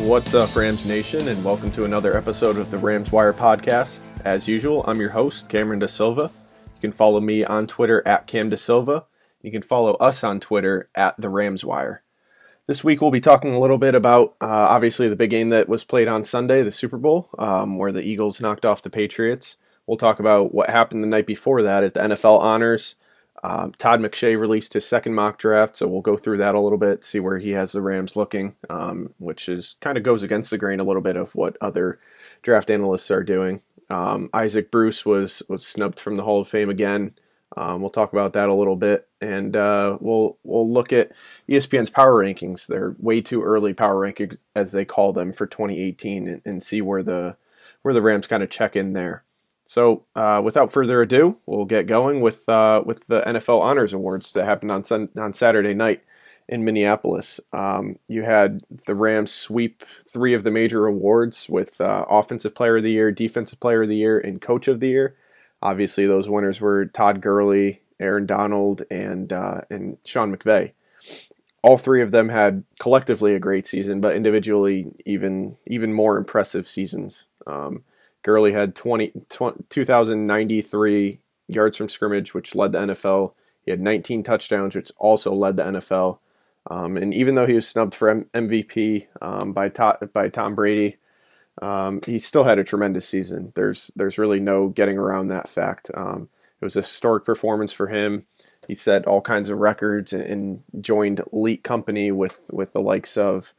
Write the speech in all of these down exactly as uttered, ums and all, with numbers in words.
What's up, Rams Nation, and welcome to another episode of the Rams Wire podcast. As usual, I'm your host, Cameron Da Silva. You can follow me on Twitter at Cam Da Silva. You can follow us on Twitter at the Rams Wire. This week we'll be talking a little bit about, uh, obviously, the big game that was played on Sunday, the Super Bowl, um, where the Eagles knocked off the Patriots. We'll talk about what happened the night before that at the N F L Honors. Um, Todd McShay released his second mock draft, so we'll go through that a little bit, see where he has the Rams looking, um, which is kind of goes against the grain a little bit of what other draft analysts are doing. Um, Isaac Bruce was was snubbed from the Hall of Fame again. Um, we'll talk about that a little bit, and uh, we'll we'll look at E S P N's power rankings. They're way too early power rankings, as they call them, for twenty eighteen, and, and see where the where the Rams kind of check in there. So, uh, without further ado, we'll get going with uh, with the N F L Honors Awards that happened on sun- on Saturday night in Minneapolis. Um, you had the Rams sweep three of the major awards with uh, Offensive Player of the Year, Defensive Player of the Year, and Coach of the Year. Obviously, those winners were Todd Gurley, Aaron Donald, and uh, and Sean McVay. All three of them had collectively a great season, but individually even even more impressive seasons. Um, Gurley had twenty, two thousand ninety-three yards from scrimmage, which led the N F L. He had nineteen touchdowns, which also led the N F L. Um, and even though he was snubbed for M- MVP um, by, to- by Tom Brady, um, he still had a tremendous season. There's there's really no getting around that fact. Um, it was a historic performance for him. He set all kinds of records and, and joined elite company with, with the likes of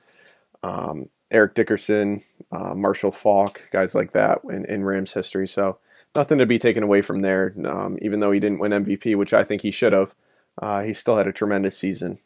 um, Eric Dickerson, uh, Marshall Faulk, guys like that in, in Rams history. So nothing to be taken away from there. Um, even though he didn't win M V P, which I think he should have, uh, he still had a tremendous season.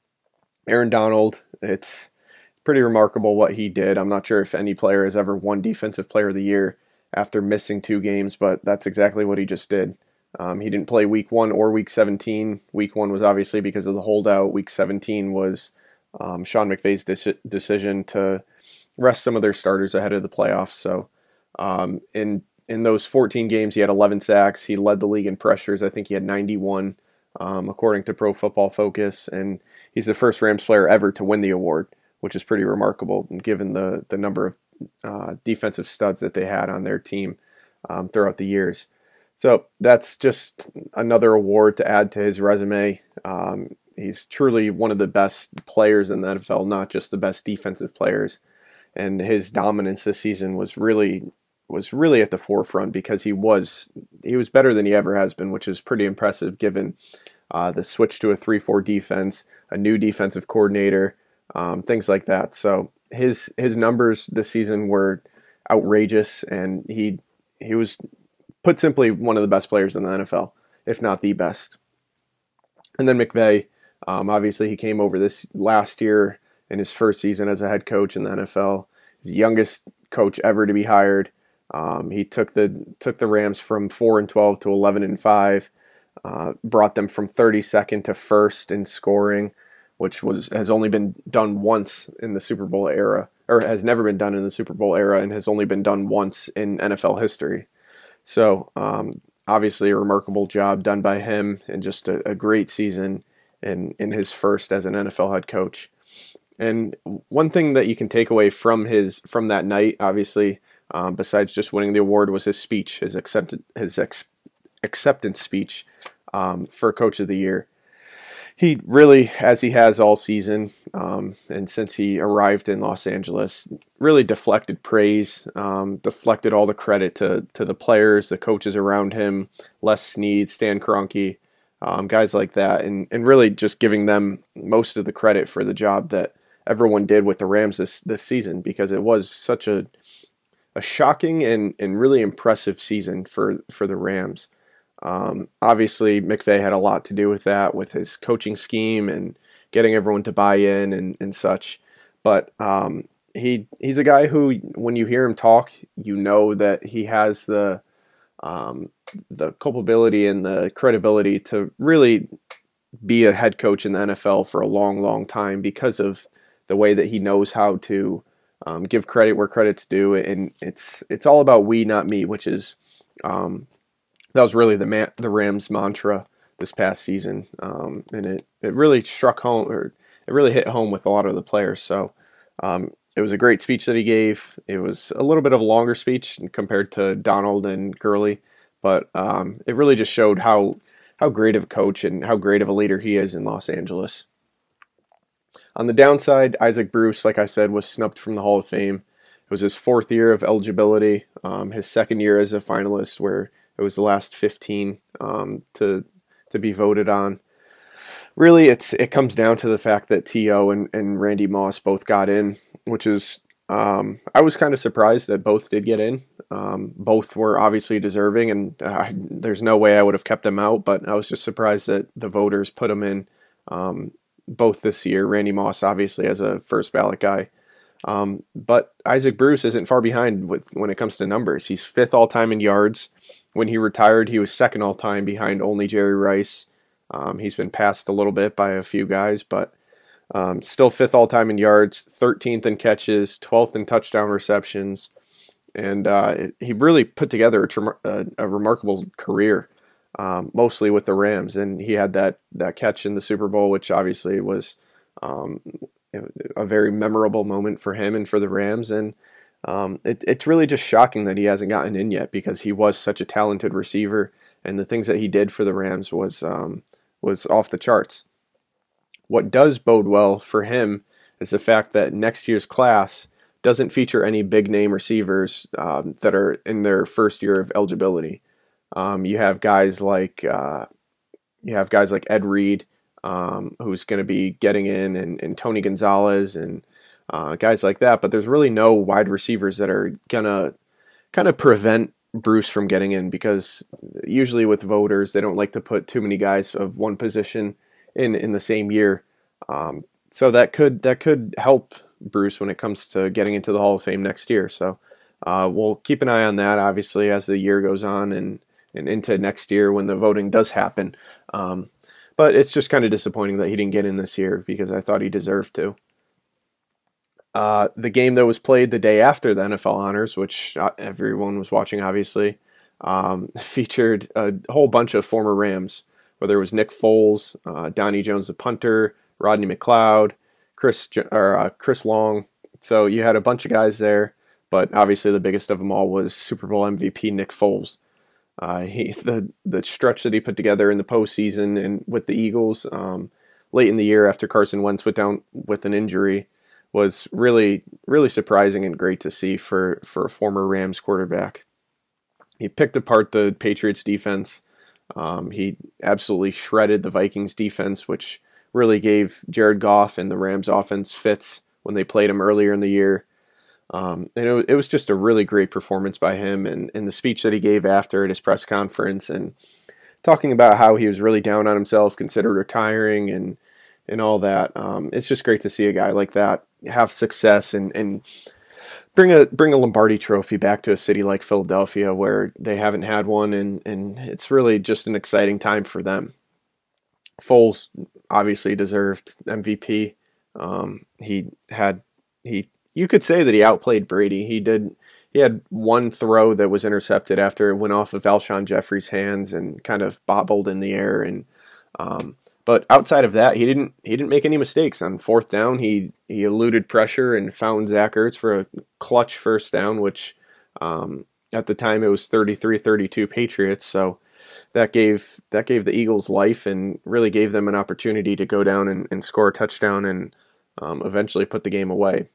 Aaron Donald, it's pretty remarkable what he did. I'm not sure if any player has ever won Defensive Player of the Year after missing two games, but that's exactly what he just did. Um, he didn't play week one or week seventeen. Week one was obviously because of the holdout. Week seventeen was um, Sean McVay's de- decision to rest some of their starters ahead of the playoffs. So um, in in those fourteen games, he had eleven sacks. He led the league in pressures. I think he had ninety-one, um, according to Pro Football Focus. And he's the first Rams player ever to win the award, which is pretty remarkable given the, the number of uh, defensive studs that they had on their team um, throughout the years. So that's just another award to add to his resume. Um, he's truly one of the best players in the N F L, not just the best defensive players. And his dominance this season was really was really at the forefront because he was he was better than he ever has been, which is pretty impressive given uh, the switch to a three four defense, a new defensive coordinator, um, things like that. So his his numbers this season were outrageous, and he he was, put simply, one of the best players in the N F L, if not the best. And then McVay, um, obviously he came over this last year in his first season as a head coach in the N F L. He's the youngest coach ever to be hired. Um, he took the took the Rams from four and twelve to eleven and five, uh, brought them from thirty-second to first in scoring, which was has only been done once in the Super Bowl era, or has never been done in the Super Bowl era, and has only been done once in N F L history. So um, obviously a remarkable job done by him, and just a, a great season in, in his first as an N F L head coach. And one thing that you can take away from his from that night, obviously, um, besides just winning the award, was his speech, his accept, his ex, acceptance speech um, for Coach of the Year. He really, as he has all season, um, and since he arrived in Los Angeles, really deflected praise, um, deflected all the credit to to the players, the coaches around him, Les Snead, Stan Kroenke, um, guys like that, and, and really just giving them most of the credit for the job that everyone did with the Rams this, this season, because it was such a a shocking and, and really impressive season for, for the Rams. Um, obviously, McVay had a lot to do with that, with his coaching scheme and getting everyone to buy in and, and such. But um, he he's a guy who, when you hear him talk, you know that he has the um, the culpability and the credibility to really be a head coach in the N F L for a long, long time, because of the way that he knows how to um, give credit where credit's due, and it's it's all about we, not me, which is um, that was really the man, the Rams mantra this past season, um, and it, it really struck home, or it really hit home with a lot of the players. So um, it was a great speech that he gave. It was a little bit of a longer speech compared to Donald and Gurley, but um, it really just showed how how great of a coach and how great of a leader he is in Los Angeles. On the downside, Isaac Bruce, like I said, was snubbed from the Hall of Fame. It was his fourth year of eligibility, um, his second year as a finalist, where it was the last fifteen um, to to be voted on. Really, it's it comes down to the fact that T O and, and Randy Moss both got in, which is um, I was kind of surprised that both did get in. Um, both were obviously deserving, and uh, there's no way I would have kept them out. But I was just surprised that the voters put them in um, both this year. Randy Moss, obviously, as a first ballot guy, um, but Isaac Bruce isn't far behind with when it comes to numbers. He's fifth all time in yards. When he retired, he was second all time behind only Jerry Rice. Um, he's been passed a little bit by a few guys, but um, still fifth all-time in yards, thirteenth in catches, twelfth in touchdown receptions, and uh, he really put together a, tra- a, a remarkable career, um, mostly with the Rams. And he had that that catch in the Super Bowl, which obviously was um, a very memorable moment for him and for the Rams. And um, it, it's really just shocking that he hasn't gotten in yet, because he was such a talented receiver, and the things that he did for the Rams was um, was off the charts. What does bode well for him is the fact that next year's class doesn't feature any big name receivers um, that are in their first year of eligibility. Um, you have guys like uh, you have guys like Ed Reed, um, who's going to be getting in, and, and Tony Gonzalez, and uh, guys like that. But there's really no wide receivers that are gonna kind of prevent Bruce from getting in, because usually with voters, they don't like to put too many guys of one position in in the same year. Um, so that could that could help Bruce when it comes to getting into the Hall of Fame next year. So uh, we'll keep an eye on that, obviously, as the year goes on, and and into next year when the voting does happen. Um, but it's just kind of disappointing that he didn't get in this year, because I thought he deserved to. Uh, the game that was played the day after the N F L honors, which everyone was watching, obviously, um, featured a whole bunch of former Rams, whether it was Nick Foles, uh, Donnie Jones, the punter, Rodney McLeod, Chris or uh, Chris Long. So you had a bunch of guys there, but obviously the biggest of them all was Super Bowl M V P Nick Foles. Uh, he the the stretch that he put together in the postseason and with the Eagles um, late in the year after Carson Wentz went down with an injury was really, really surprising and great to see for, for a former Rams quarterback. He picked apart the Patriots defense. Um, he absolutely shredded the Vikings defense, which really gave Jared Goff and the Rams offense fits when they played him earlier in the year. Um, and it, it was just a really great performance by him, and, and the speech that he gave after at his press conference, and talking about how he was really down on himself, considered retiring, and and all that. Um, it's just great to see a guy like that have success and, and bring a bring a Lombardi trophy back to a city like Philadelphia, where they haven't had one, and, and it's really just an exciting time for them. Foles obviously deserved M V P. Um, he had he you could say that he outplayed Brady. He did he had one throw that was intercepted after it went off of Alshon Jeffrey's hands and kind of bobbled in the air, and um, but outside of that, he didn't he didn't make any mistakes. On fourth down, he he eluded pressure and found Zach Ertz for a clutch first down, which um, at the time it was thirty-three thirty-two Patriots. So that gave that gave the Eagles life and really gave them an opportunity to go down and, and score a touchdown and um, eventually put the game away.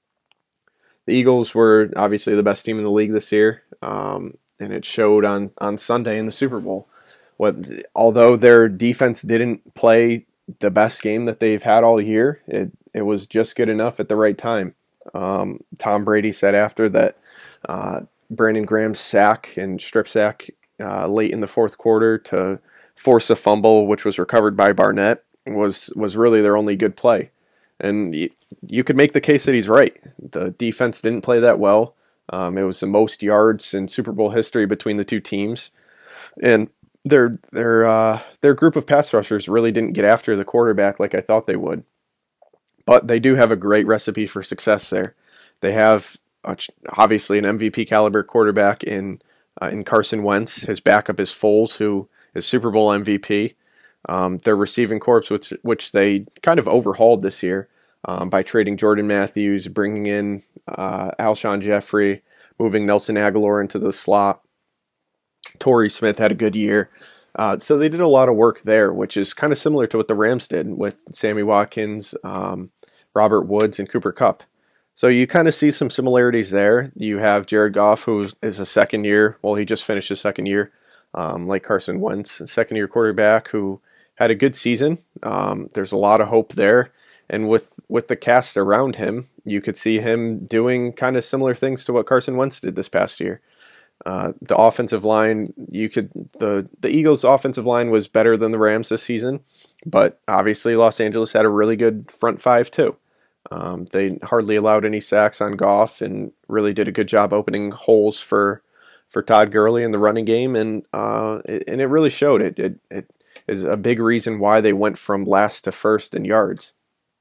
The Eagles were obviously the best team in the league this year, um, and it showed on, on Sunday in the Super Bowl. What, although their defense didn't play the best game that they've had all year, it, it was just good enough at the right time. Um, Tom Brady said after that uh, Brandon Graham's sack and strip sack uh, late in the fourth quarter to force a fumble, which was recovered by Barnett, was was really their only good play. And you, you could make the case that he's right. The defense didn't play that well. Um, it was the most yards in Super Bowl history between the two teams, and their their uh, their group of pass rushers really didn't get after the quarterback like I thought they would. But they do have a great recipe for success there. They have a, obviously an M V P caliber quarterback in uh, in Carson Wentz. His backup is Foles, who is Super Bowl M V P. Um, their receiving corps, which which they kind of overhauled this year. um, by trading Jordan Matthews, bringing in uh, Alshon Jeffrey, moving Nelson Aguilar into the slot. Torrey Smith had a good year. Uh, so they did a lot of work there, which is kind of similar to what the Rams did with Sammy Watkins, um, Robert Woods, and Cooper Kupp. So you kind of see some similarities there. You have Jared Goff, who is a second year, well, he just finished his second year, um, like Carson Wentz, a second year quarterback who had a good season. Um, there's a lot of hope there. And with, with the cast around him, you could see him doing kind of similar things to what Carson Wentz did this past year. Uh, the offensive line, you could the the Eagles' offensive line was better than the Rams this season, but obviously Los Angeles had a really good front five too. Um, they hardly allowed any sacks on Goff and really did a good job opening holes for for Todd Gurley in the running game, and uh, it, and it really showed. It, it it is a big reason why they went from last to first in yards.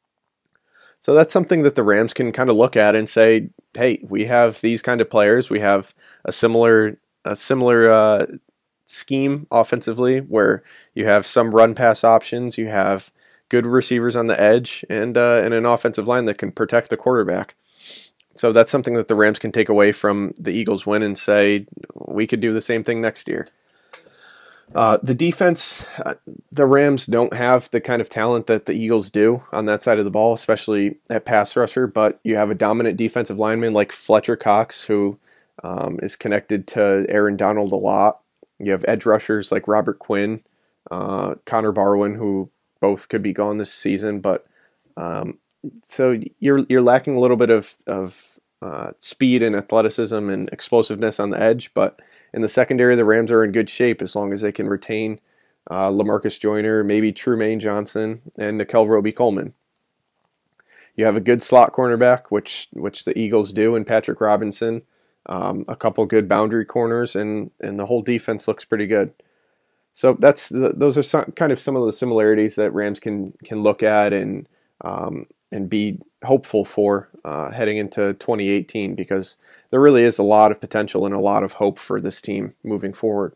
So that's something that the Rams can kind of look at and say, hey, we have these kind of players. We have a similar a similar uh, scheme offensively where you have some run pass options, you have good receivers on the edge, and uh, and an offensive line that can protect the quarterback. So that's something that the Rams can take away from the Eagles win and say, we could do the same thing next year. Uh, the defense, uh, the Rams don't have the kind of talent that the Eagles do on that side of the ball, especially at pass rusher, but you have a dominant defensive lineman like Fletcher Cox, who um, is connected to Aaron Donald a lot. You have edge rushers like Robert Quinn, uh, Connor Barwin, who both could be gone this season, but um, so you're you're lacking a little bit of, of uh, speed and athleticism and explosiveness on the edge, but in the secondary, the Rams are in good shape as long as they can retain uh, LaMarcus Joyner, maybe Trumaine Johnson, and Nickel Roby-Coleman. You have a good slot cornerback, which which the Eagles do, and Patrick Robinson, um, a couple good boundary corners, and, and the whole defense looks pretty good. So that's the, those are some, kind of some of the similarities that Rams can can look at and um, and be hopeful for uh, heading into twenty eighteen, because there really is a lot of potential and a lot of hope for this team moving forward.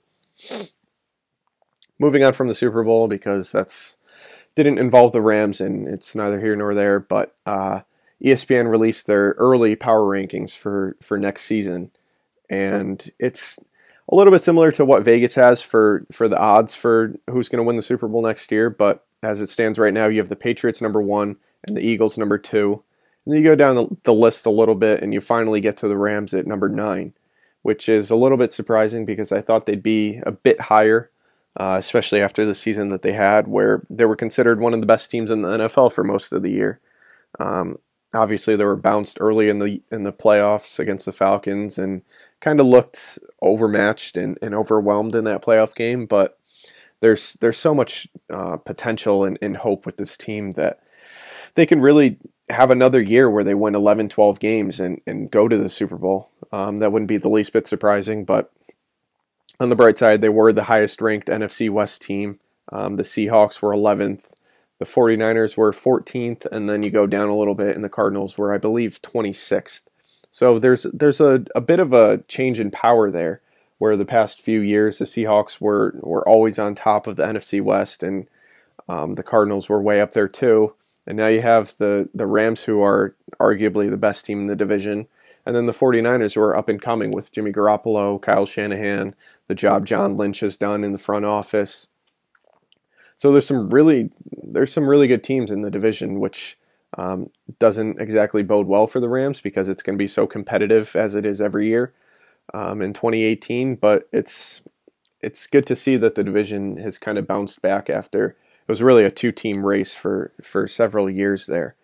Moving on from the Super Bowl, because that's didn't involve the Rams and it's neither here nor there, but uh, E S P N released their early power rankings for, for next season, and it's a little bit similar to what Vegas has for, for the odds for who's going to win the Super Bowl next year, but as it stands right now, you have the Patriots number one and the Eagles number two. And then you go down the, the list a little bit and you finally get to the Rams at number nine, which is a little bit surprising because I thought they'd be a bit higher, uh, especially after the season that they had where they were considered one of the best teams in the N F L for most of the year. Um, obviously, they were bounced early in the in the playoffs against the Falcons and kind of looked overmatched and, and overwhelmed in that playoff game, but there's there's so much uh, potential and, and hope with this team that they can really have another year where they win eleven, twelve games and, and go to the Super Bowl. Um, that wouldn't be the least bit surprising, but on the bright side, they were the highest ranked N F C West team. Um, the Seahawks were eleventh, the 49ers were fourteenth, and then you go down a little bit and the Cardinals were, I believe, twenty-sixth. So there's there's a, a bit of a change in power there, where the past few years the Seahawks were, were always on top of the N F C West, and um, the Cardinals were way up there too. And now you have the, the Rams, who are arguably the best team in the division, and then the 49ers, who are up and coming with Jimmy Garoppolo, Kyle Shanahan, the job John Lynch has done in the front office. So there's some really there's some really good teams in the division, which um, doesn't exactly bode well for the Rams because it's going to be so competitive as it is every year um, in twenty eighteen. But it's it's good to see that the division has kind of bounced back after it was really a two-team race for, for several years there.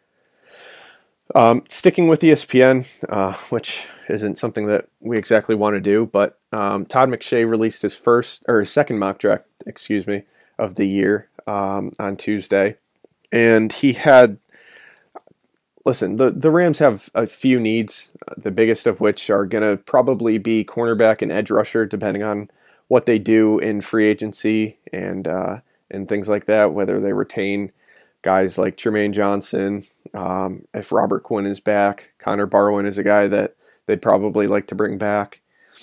Um, sticking with E S P N, uh, which isn't something that we exactly want to do, but um, Todd McShay released his first or his second mock draft, excuse me, of the year um, on Tuesday, and he had. Listen, the the Rams have a few needs, the biggest of which are going to probably be cornerback and edge rusher, depending on what they do in free agency and uh, and things like that. Whether they retain guys like Trumaine Johnson. Um, if Robert Quinn is back, Connor Barwin is a guy that they'd probably like to bring back.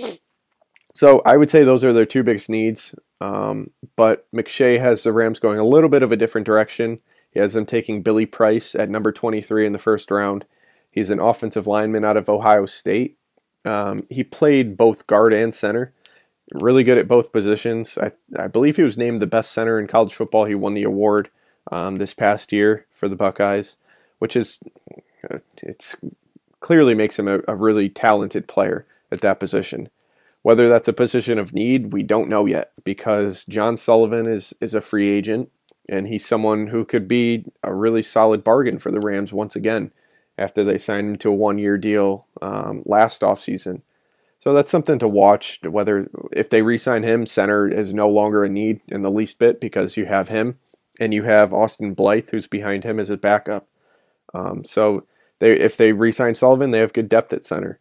So I would say those are their two biggest needs. Um, but McShay has the Rams going a little bit of a different direction. He has them taking Billy Price at number twenty-three in the first round. He's an offensive lineman out of Ohio State. Um, he played both guard and center. Really good at both positions. I, I believe he was named the best center in college football. He won the award um, this past year for the Buckeyes, which is it's clearly makes him a, a really talented player at that position. Whether that's a position of need, we don't know yet, because John Sullivan is is a free agent, and he's someone who could be a really solid bargain for the Rams once again after they signed him to a one-year deal um, last offseason. So that's something to watch, whether if they re-sign him, center is no longer a need in the least bit, because you have him and you have Austin Blythe, who's behind him as a backup. Um, so they if they re-sign Sullivan, they have good depth at center.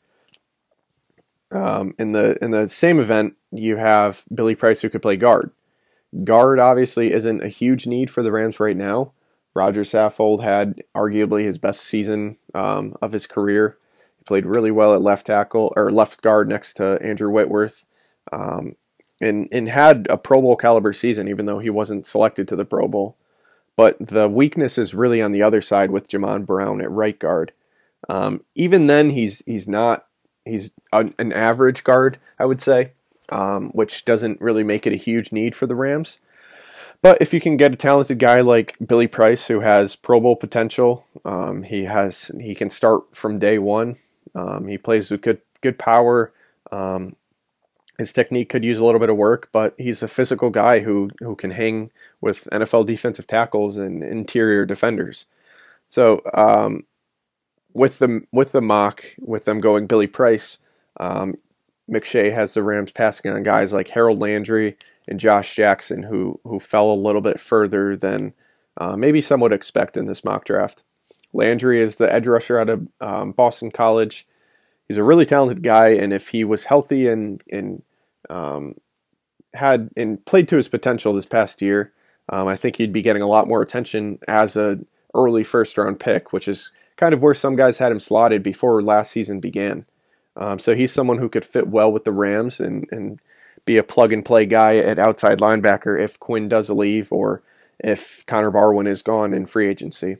Um, in the in the same event, you have Billy Price, who could play guard. Guard obviously isn't a huge need for the Rams right now. Roger Saffold had arguably his best season um, of his career. He played really well at left tackle or left guard next to Andrew Whitworth, um, and and had a Pro Bowl caliber season, even though he wasn't selected to the Pro Bowl. But the weakness is really on the other side with Jamon Brown at right guard. Um, even then, he's he's not he's an, an average guard, I would say, um, which doesn't really make it a huge need for the Rams. But if you can get a talented guy like Billy Price, who has Pro Bowl potential, um, he has he can start from day one. Um, he plays with good good power. Um, his technique could use a little bit of work, but he's a physical guy who who can hang with N F L defensive tackles and interior defenders. So um, with the with the mock, with them going Billy Price, um, McShay has the Rams passing on guys like Harold Landry and Josh Jackson, who who fell a little bit further than uh, maybe some would expect in this mock draft. Landry is the edge rusher out of um, Boston College. He's a really talented guy, and if he was healthy and and um, had and played to his potential this past year, um, I think he'd be getting a lot more attention as a early first round pick, which is kind of where some guys had him slotted before last season began. Um, so he's someone who could fit well with the Rams and and be a plug and play guy at outside linebacker if Quinn does leave or if Connor Barwin is gone in free agency.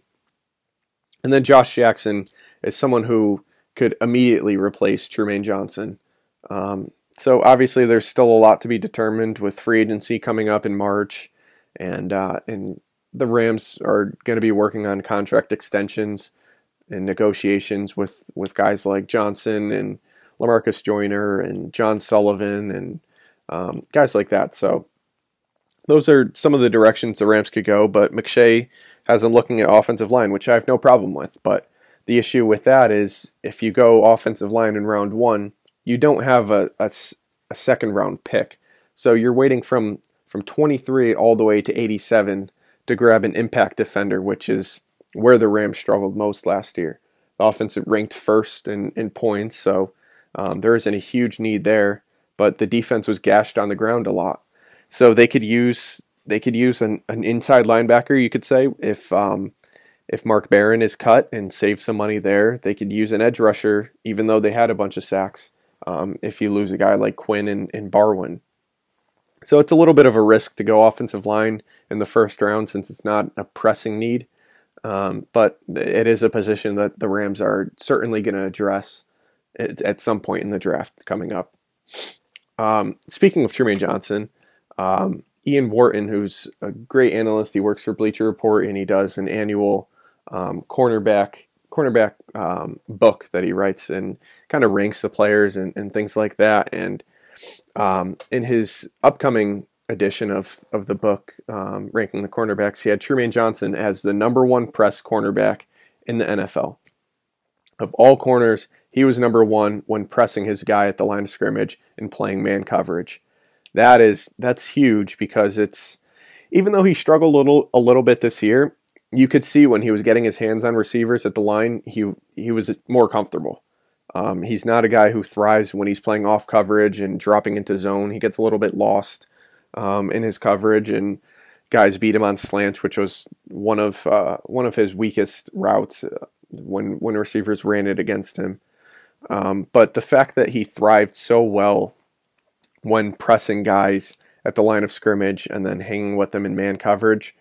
And then Josh Jackson is someone who could immediately replace Trumaine Johnson. Um, so obviously there's still a lot to be determined with free agency coming up in March, and uh, and the Rams are going to be working on contract extensions and negotiations with, with guys like Johnson and LaMarcus Joyner and John Sullivan and um, guys like that. So those are some of the directions the Rams could go, but McShay has them looking at offensive line, which I have no problem with. But the issue with that is if you go offensive line in round one, you don't have a, a, a second round pick. So you're waiting from, from twenty-three all the way to eighty-seven to grab an impact defender, which is where the Rams struggled most last year. The offense ranked first in, in points, so um, there isn't a huge need there, but the defense was gashed on the ground a lot. So they could use they could use an, an inside linebacker, you could say, if um, if Mark Barron is cut and save some money there. They could use an edge rusher, even though they had a bunch of sacks, um, if you lose a guy like Quinn and, and Barwin. So it's a little bit of a risk to go offensive line in the first round since it's not a pressing need. Um, but it is a position that the Rams are certainly going to address at, at some point in the draft coming up. Um, speaking of Trumaine Johnson, um, Ian Wharton, who's a great analyst, he works for Bleacher Report, and he does an annual um, cornerback cornerback um, book that he writes and kind of ranks the players and, and things like that. And um, in his upcoming edition of, of the book, um, ranking the cornerbacks, he had Trumaine Johnson as the number one press cornerback in the N F L. Of all corners, he was number one when pressing his guy at the line of scrimmage and playing man coverage. That is that's huge because it's even though he struggled a little a little bit this year, you could see when he was getting his hands on receivers at the line, he he was more comfortable. Um, he's not a guy who thrives when he's playing off coverage and dropping into zone. He gets a little bit lost um, in his coverage, and guys beat him on slants, which was one of uh, one of his weakest routes uh, when when receivers ran it against him. Um, but the fact that he thrived so well when pressing guys at the line of scrimmage and then hanging with them in man coverage,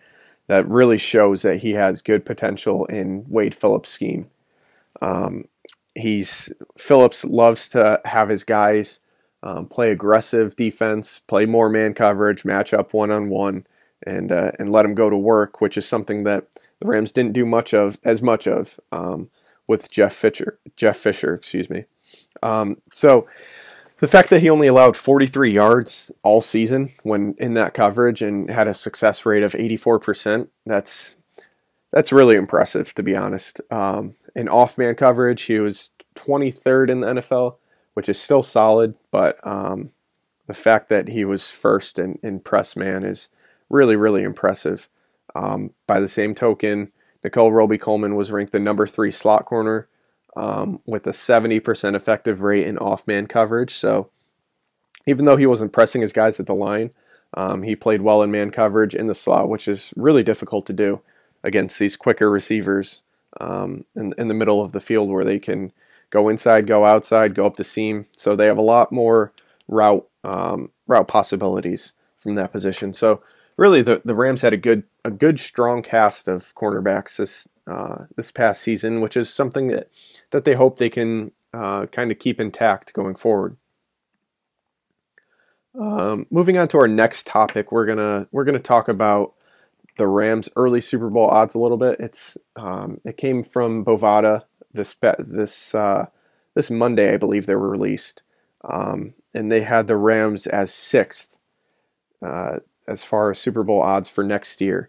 that really shows that he has good potential in Wade Phillips' scheme. Um, he's Phillips loves to have his guys um, play aggressive defense, play more man coverage, match up one on one, and uh, and let him go to work, which is something that the Rams didn't do much of as much of um, with Jeff Fisher. Jeff Fisher, excuse me. Um, so the fact that he only allowed forty-three yards all season when in that coverage and had a success rate of eighty-four percent, that's that's really impressive, to be honest. Um, in off-man coverage, he was twenty-third in the N F L, which is still solid, but um, the fact that he was first in, in press man is really, really impressive. Um, by the same token, Nicole Roby-Coleman was ranked the number three slot corner um, with a seventy percent effective rate in off-man coverage. So even though he wasn't pressing his guys at the line, um, he played well in man coverage in the slot, which is really difficult to do against these quicker receivers um, in, in the middle of the field where they can go inside, go outside, go up the seam. So they have a lot more route um, route possibilities from that position. So really, the, the Rams had a good a good strong cast of cornerbacks this uh, this past season, which is something that that they hope they can uh, kind of keep intact going forward. Um, moving on to our next topic, we're gonna we're gonna talk about the Rams' early Super Bowl odds a little bit. It's um, it came from Bovada this this uh, this Monday, I believe they were released, um, and they had the Rams as sixth uh, as far as Super Bowl odds for next year.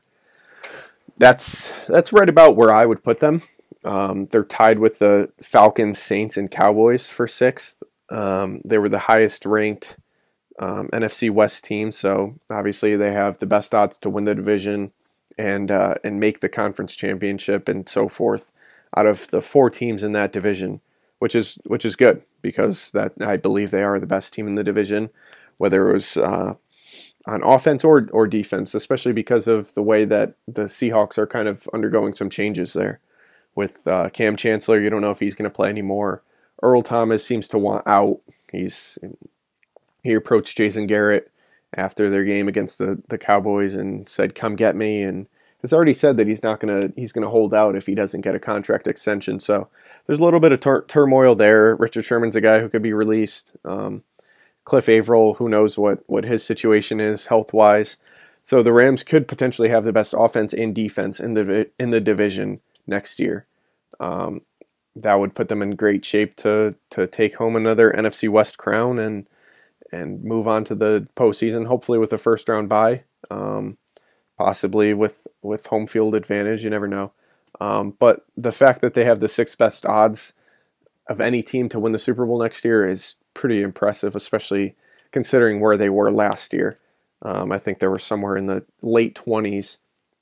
That's that's right about where I would put them. Um, they're tied with the Falcons, Saints, and Cowboys for sixth. Um, they were the highest ranked Um, N F C West team, so obviously they have the best odds to win the division and uh, and make the conference championship and so forth out of the four teams in that division, which is which is good because that I believe they are the best team in the division, whether it was uh, on offense or or defense, especially because of the way that the Seahawks are kind of undergoing some changes there. With uh, Cam Chancellor, you don't know if he's going to play anymore. Earl Thomas seems to want out. He's He approached Jason Garrett after their game against the, the Cowboys and said, "Come get me," and has already said that he's not gonna he's gonna hold out if he doesn't get a contract extension. So there's a little bit of tur- turmoil there. Richard Sherman's a guy who could be released. Um, Cliff Averill, who knows what what his situation is health wise. So the Rams could potentially have the best offense and defense in the in the division next year. Um, that would put them in great shape to to take home another N F C West crown and. and move on to the postseason, hopefully with a first round bye, um, possibly with, with home field advantage. You never know. Um, but the fact that they have the sixth best odds of any team to win the Super Bowl next year is pretty impressive, especially considering where they were last year. Um, I think they were somewhere in the late twenties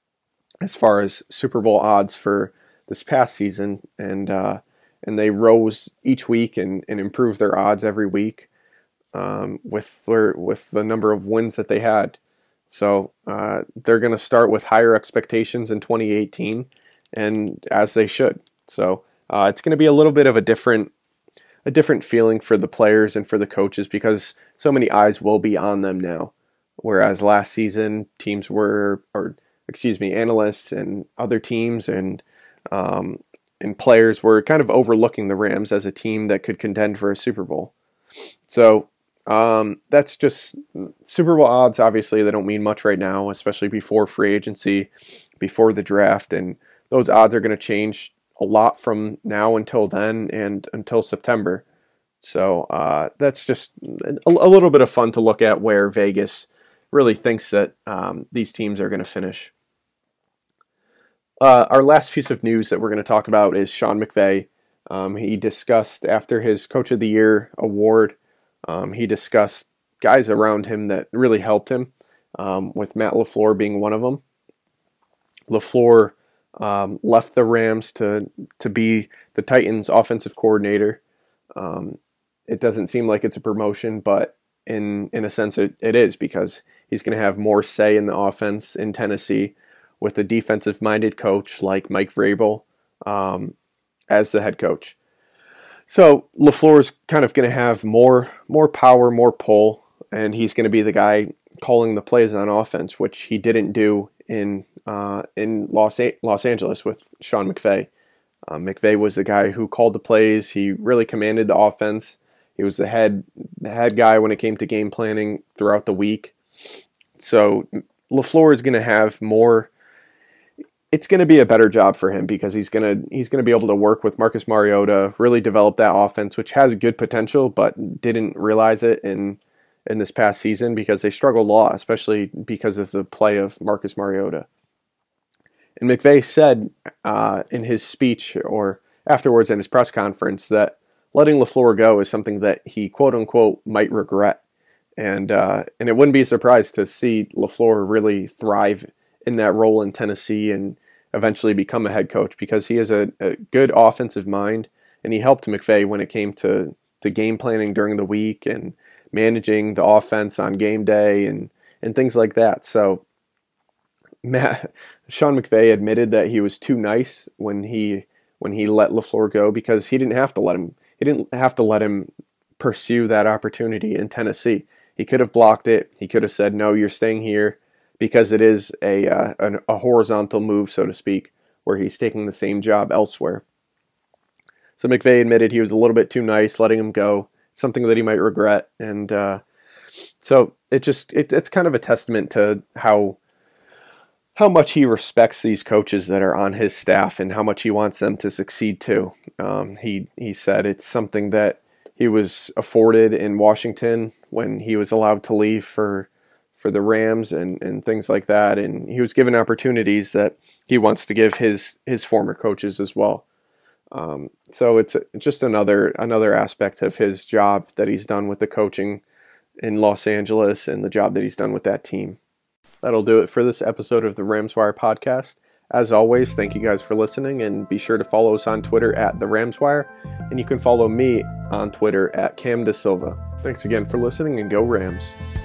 as far as Super Bowl odds for this past season, and uh, and they rose each week and, and improved their odds every week. Um, with their, with the number of wins that they had. So uh, they're going to start with higher expectations in twenty eighteen, and as they should. So uh, it's going to be a little bit of a different a different feeling for the players and for the coaches because so many eyes will be on them now. Whereas last season, teams were, or excuse me, analysts and other teams and um, and players were kind of overlooking the Rams as a team that could contend for a Super Bowl. So Um, that's just Super Bowl odds. Obviously, they don't mean much right now, especially before free agency, before the draft, and those odds are going to change a lot from now until then and until September. So uh, that's just a, a little bit of fun to look at where Vegas really thinks that um, these teams are going to finish. Uh, our last piece of news that we're going to talk about is Sean McVay. Um, he discussed after his Coach of the Year award. Um, he discussed guys around him that really helped him, um, with Matt LaFleur being one of them. LaFleur um, left the Rams to to be the Titans' offensive coordinator. Um, it doesn't seem like it's a promotion, but in in a sense it, it is because he's going to have more say in the offense in Tennessee with a defensive-minded coach like Mike Vrabel um, as the head coach. So LaFleur's kind of going to have more more power, more pull, and he's going to be the guy calling the plays on offense, which he didn't do in uh, in Los, A- Los Angeles with Sean McVay. Uh, McVay was the guy who called the plays. He really commanded the offense. He was the head the head guy when it came to game planning throughout the week. So LaFleur is going to have more. It's going to be a better job for him because he's going to he's going to be able to work with Marcus Mariota, really develop that offense, which has good potential, but didn't realize it in in this past season because they struggled a lot, especially because of the play of Marcus Mariota. And McVay said uh, in his speech or afterwards in his press conference that letting LaFleur go is something that he quote unquote might regret. And uh, and it wouldn't be a surprise to see LaFleur really thrive in that role in Tennessee and eventually become a head coach because he has a, a good offensive mind and he helped McVay when it came to, to game planning during the week and managing the offense on game day and, and things like that. So Matt, Sean McVay admitted that he was too nice when he when he let LaFleur go because he didn't have to let him he didn't have to let him pursue that opportunity in Tennessee. He could have blocked it. He could have said, "No, you're staying here," because it is a uh, an, a horizontal move, so to speak, where he's taking the same job elsewhere. So McVay admitted he was a little bit too nice, letting him go, something that he might regret, and uh, so it just it, it's kind of a testament to how. how much he respects these coaches that are on his staff and how much he wants them to succeed too. Um, he he said it's something that he was afforded in Washington when he was allowed to leave for for the Rams and, and things like that, and he was given opportunities that he wants to give his his former coaches as well. Um, so it's just another another aspect of his job that he's done with the coaching in Los Angeles and the job that he's done with that team. That'll do it for this episode of the Ramswire podcast. As always, thank you guys for listening, and be sure to follow us on Twitter at the Ramswire, and you can follow me on Twitter at Cam Da Silva. Thanks again for listening, and go Rams.